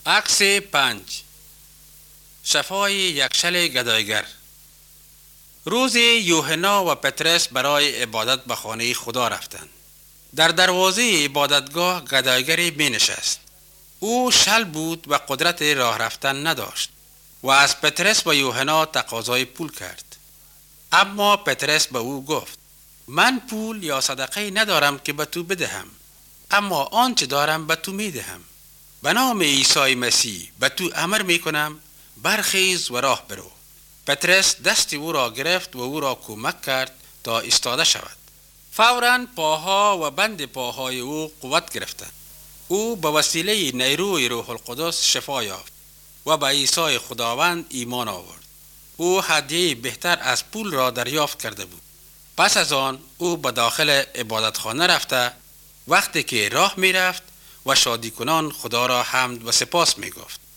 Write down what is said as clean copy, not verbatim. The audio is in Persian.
عکس 5. شفای یک شل گدایگر. روزی یوحنا و پترس برای عبادت به خانه خدا رفتند. در دروازه عبادتگاه گدایگری می نشست. او شل بود و قدرت راه رفتن نداشت و از پترس و یوحنا تقاضای پول کرد. اما پترس به او گفت: من پول یا صدقه ندارم که به تو بدهم، اما آنچه دارم به تو می دهم. به نام عیسی مسیح به تو امر می کنم، برخیز و راه برو. پترس دست او را گرفت و او را کمک کرد تا ایستاده شود. فوراً پاها و بند پاهای او قوت گرفتند. او به وسیله نیروی روح القدس شفا یافت و به عیسی خداوند ایمان آورد. او هدیه بهتر از پول را دریافت کرده بود. پس از آن او به داخل عبادتخانه رفته، وقتی که راه می رفت و شادی کنان خدا را حمد و سپاس می گفت.